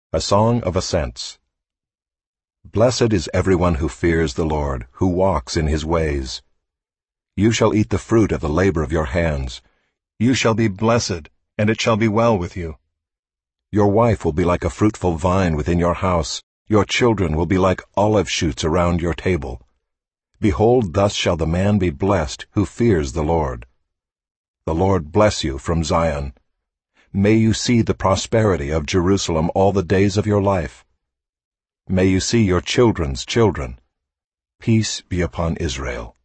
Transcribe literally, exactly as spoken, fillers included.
A Song of Ascents. Blessed is everyone who fears the Lord, who walks in his ways. You shall eat the fruit of the labor of your hands. You shall be blessed, and it shall be well with you. Your wife will be like a fruitful vine within your house. Your children will be like olive shoots around your table. Behold, thus shall the man be blessed who fears the Lord. The Lord bless you from Zion. May you see the prosperity of Jerusalem all the days of your life. May you see your children's children. Peace be upon Israel.